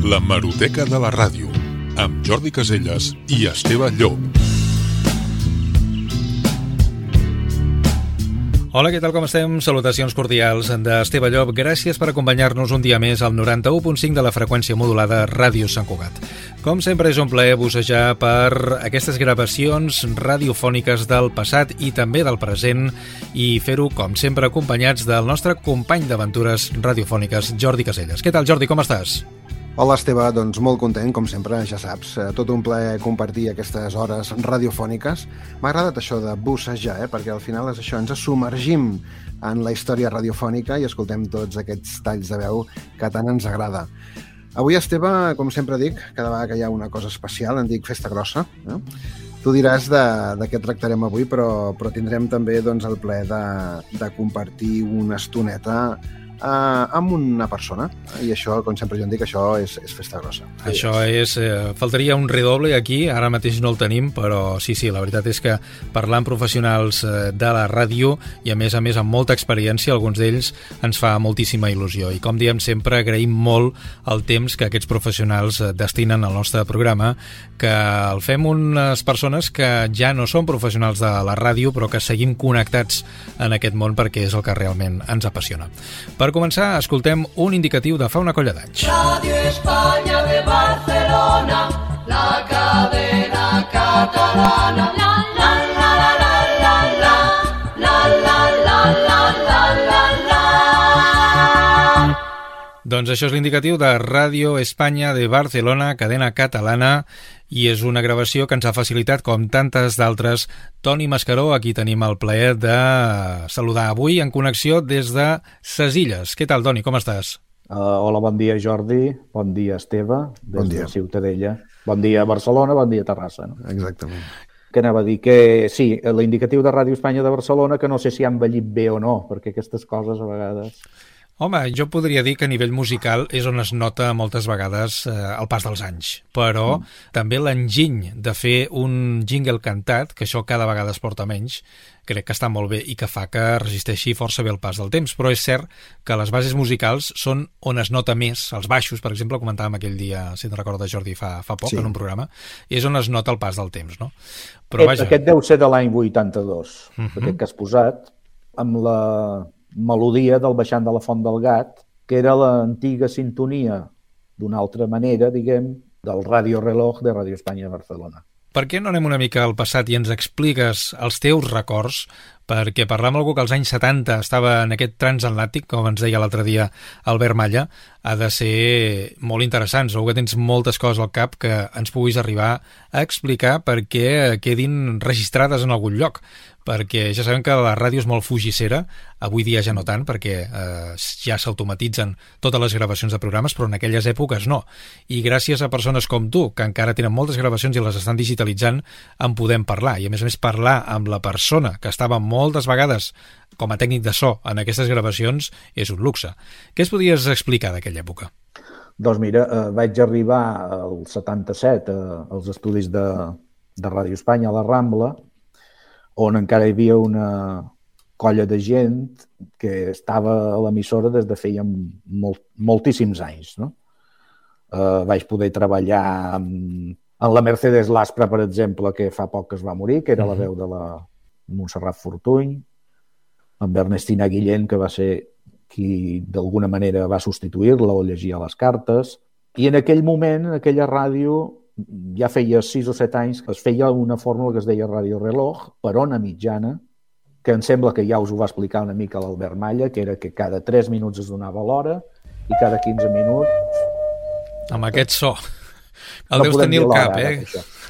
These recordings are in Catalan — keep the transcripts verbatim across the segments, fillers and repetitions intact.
L'hemeroteca de la ràdio, amb Jordi Casellas i Esteve Llop. Hola, què tal, com estem? Salutacions cordials d'Esteve Llop. Gràcies per acompanyar-nos un dia més al noranta-u punt cinc de la freqüència modulada Ràdio Sant Cugat. Com sempre, és un plaer bussejar per aquestes gravacions radiofòniques del passat i també del present i fer-ho, com sempre, acompanyats del nostre company d'aventures radiofòniques, Jordi Casellas. Què tal, Jordi, com estàs? Hola, Esteve, doncs molt content, com sempre, ja saps, tot un plaer compartir aquestes hores radiofòniques. M'ha agradat això de bussejar, eh? Perquè al final és això, ens submergim en la història radiofònica i escoltem tots aquests talls de veu que tant ens agrada. Avui, Esteve, com sempre dic, cada vegada que hi ha una cosa especial, en dic festa grossa. Eh? Tu diràs de, de què tractarem avui, però, però tindrem també doncs, el plaer de, de compartir una estoneta Uh, amb una persona, i això, com sempre jo en dic, això és, és festa grossa. Això és... Eh, faltaria un redoble aquí, ara mateix no el tenim, però sí, sí, la veritat és que parlar amb professionals de la ràdio i a més a més amb molta experiència, alguns d'ells ens fa moltíssima il·lusió, i com diem sempre, agraïm molt el temps que aquests professionals destinen al nostre programa, que el fem unes persones que ja no són professionals de la ràdio, però que seguim connectats en aquest món perquè és el que realment ens apassiona. Per començar, escoltem un indicatiu de fa una colla d'anys. Radio España de Barcelona, la cadena catalana, la la la la la la la, la la la la la la la. Doncs això és l'indicatiu de Radio España de Barcelona, cadena catalana, i és una gravació que ens ha facilitat, com tantes d'altres, Toni Mascaró, a qui tenim el plaer de saludar avui en connexió des de Ses Illes. Què tal, Toni, com estàs? Uh, hola, bon dia, Jordi. Bon dia, Esteve, des bon dia. de Ciutadella. Bon dia, Barcelona, bon dia, Terrassa. No? Exactament. Que anava a dir que, sí, l'indicatiu de Ràdio Espanya de Barcelona, que no sé si ha envellit bé o no, perquè aquestes coses a vegades... Home, jo podria dir que a nivell musical és on es nota moltes vegades eh, el pas dels anys, però mm. també l'enginy de fer un jingle cantat, que això cada vegada es porta menys, crec que està molt bé i que fa que resisteixi força bé el pas del temps, però és cert que les bases musicals són on es nota més, els baixos, per exemple, comentàvem aquell dia, si te'n recordes, Jordi, fa, fa poc, sí. en un programa, és on es nota el pas del temps, no? Però, aquest, vaja... aquest deu ser de l'any vuitanta-dos, uh -huh. aquest que has posat, amb la melodia del Baixant de la Font del Gat, que era l'antiga sintonia, d'una altra manera, diguem, del Radio Reloj de Ràdio Espanya de Barcelona. Per què no anem una mica al passat i ens expliques els teus records? Perquè parlar amb algú que als anys setanta estava en aquest transatlàntic, com ens deia l'altre dia Albert Malla, ha de ser molt interessant. Segur que tens moltes coses al cap que ens puguis arribar a explicar perquè quedin registrades en algun lloc. Perquè ja sabem que la ràdio és molt fugissera, avui dia ja no tant, perquè eh, ja s'automatitzen totes les gravacions de programes, però en aquelles èpoques no. I gràcies a persones com tu, que encara tenen moltes gravacions i les estan digitalitzant, en podem parlar. I a més a més parlar amb la persona que estava moltes vegades com a tècnic de so en aquestes gravacions és un luxe. Què es podies explicar d'aquella època? Doncs mira, eh, vaig arribar al setanta-set eh, als estudis de, de Ràdio Espanya a la Rambla, on encara hi havia una colla de gent que estava a l'emissora des de feia molt, moltíssims anys. No? Uh, vaig poder treballar amb, amb la Mercedes Laspra, per exemple, que fa poc que es va morir, que era la veu de la Montserrat Fortuny, amb Ernestina Guillén, que va ser qui d'alguna manera va substituir-la o llegia les cartes. I en aquell moment, en aquella ràdio, ja feia sis o set anys que es feia una fórmula que es deia Radio Reloj, per ona mitjana, que em sembla que ja us ho va explicar una mica l'Albert Malla, que era que cada tres minuts es donava l'hora i cada quinze minuts... Amb aquest so. El no deus tenir al cap, eh?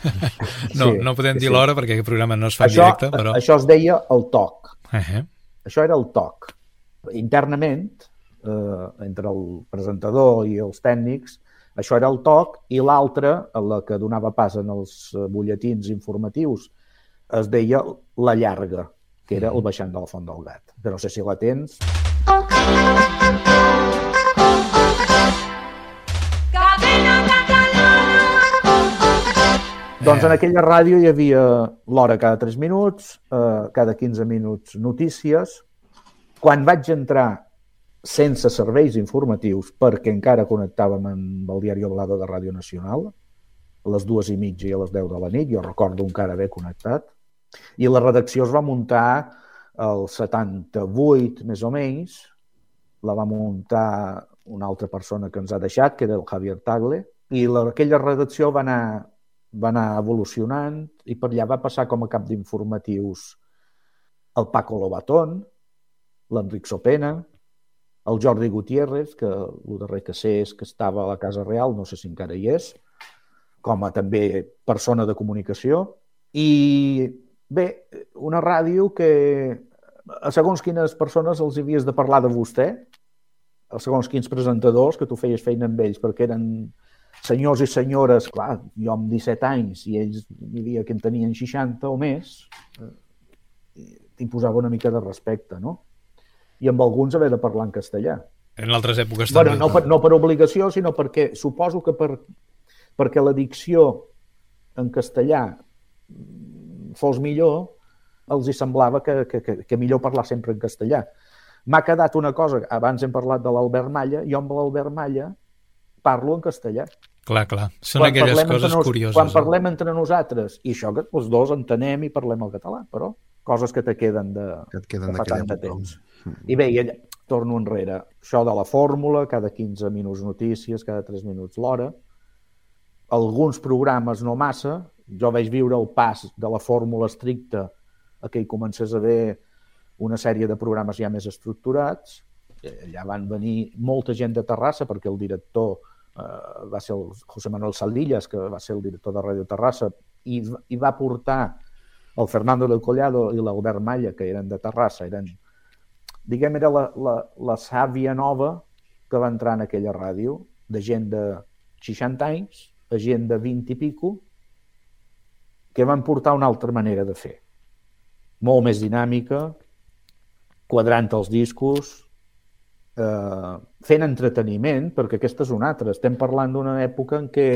no, sí, no podem dir sí. l'hora perquè aquest programa no es fa això, en directe, però... Això es deia el toc. Uh -huh. Això era el toc. Internament, eh, entre el presentador i els tècnics, això era el toc, i l'altre, la que donava pas en els butlletins informatius, es deia la llarga, que era el Baixant de la Font del Gat. Que no sé si la tens. Doncs en aquella ràdio hi havia l'hora cada tres minuts, eh, cada quinze minuts notícies. Quan vaig entrar sense serveis informatius, perquè encara connectàvem amb el diari Oblada de Ràdio Nacional, a les dues i mitja i a les deu de la nit, jo recordo encara haver connectat, i la redacció es va muntar el setanta-vuit, més o menys, la va muntar una altra persona que ens ha deixat, que era el Javier Tagle, i la, aquella redacció va anar, va anar evolucionant i per allà va passar com a cap d'informatius el Paco Lobatón, l'Enric Sopena, el Jordi Gutiérrez, que el darrer que sé és que estava a la Casa Real, no sé si encara hi és, com a també persona de comunicació. I bé, una ràdio que a segons quines persones els havies de parlar de vostè, a segons quins presentadors, que tu feies feina amb ells, perquè eren senyors i senyores, clar, jo amb disset anys, i ells hi havia que en tenien seixanta o més, t'hi posava una mica de respecte, no? I amb alguns haver de parlar en castellà. En altres èpoques bueno, també. No per, no per obligació, sinó perquè suposo que per, perquè la dicció en castellà fos millor, els hi semblava que, que, que, que millor parlar sempre en castellà. M'ha quedat una cosa, abans hem parlat de l'Albert Malla, jo amb l'Albert Malla parlo en castellà. Clar, clar, són quan aquelles coses nos, curioses. Quan parlem entre nosaltres, i això que els dos entenem i parlem el català, però coses que te queden de, que et queden de fa tant de època. temps. I bé, i torno enrere. Això de la fórmula, cada quinze minuts notícies, cada tres minuts l'hora. Alguns programes no massa. Jo vaig viure el pas de la fórmula estricta a que hi comencés a haver una sèrie de programes ja més estructurats. Allà van venir molta gent de Terrassa, perquè el director eh, va ser el José Manuel Saldillas, que va ser el director de Ràdio Terrassa, i, i va portar el Fernando del Collado i l'Albert Malla, que eren de Terrassa, eren diguem, era la, la, la sàvia nova que va entrar en aquella ràdio, de gent de seixanta anys, a gent de vint i pico, que van portar una altra manera de fer. Molt més dinàmica, quadrant els discos, eh, fent entreteniment, perquè aquesta és una altra. Estem parlant d'una època en què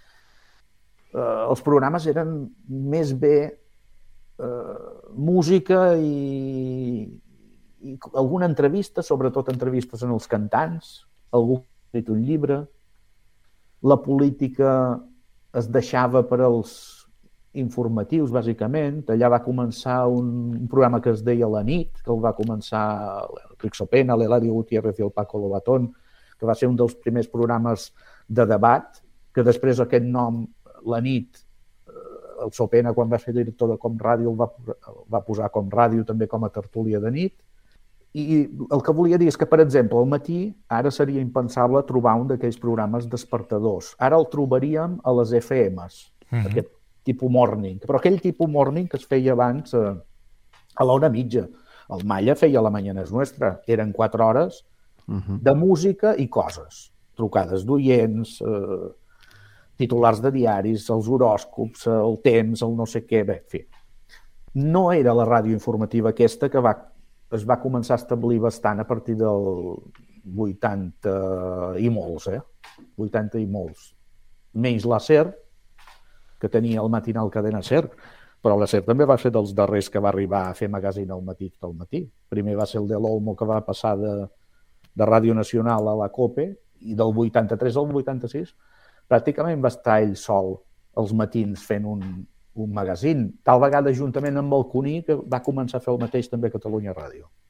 eh, els programes eren més bé eh, música i i alguna entrevista, sobretot entrevistes en els cantants, algú ha escrit un llibre, la política es deixava per als informatius, bàsicament. Allà va començar un, un programa que es deia La nit, que el va començar l'Enric Sopena, l'Eladio Gutiérrez i el Paco Lobatón, que va ser un dels primers programes de debat, que després aquest nom, La nit, el Sopena, quan va ser director de Com Ràdio, el va, el va posar Com Ràdio també com a tertúlia de nit. I el que volia dir és que, per exemple, al matí ara seria impensable trobar un d'aquells programes despertadors. Ara el trobaríem a les F Ms, mm-hmm. aquest tipus morning. Però aquell tipus morning que es feia abans eh, a l'hora mitja. El Malla feia La mañana es nuestra. Eren quatre hores mm-hmm. de música i coses. Trucades d'oients, eh, titulars de diaris, els horòscops, el temps, el no sé què. Bé, en fi. No era la ràdio informativa aquesta que va es va començar a establir bastant a partir del vuitanta i molts, eh? vuitanta i molts. Menys la SER, que tenia el matinal Cadena SER, però la SER també va ser dels darrers que va arribar a fer magazine al matí tot el matí. Primer va ser el de l'Olmo, que va passar de, de Ràdio Nacional a la COPE, i del vuitanta-tres al vuitanta-sis pràcticament va estar ell sol els matins fent un, un magazín, tal vegada juntament amb el Cuní, que va començar a fer el mateix també a Catalunya Ràdio.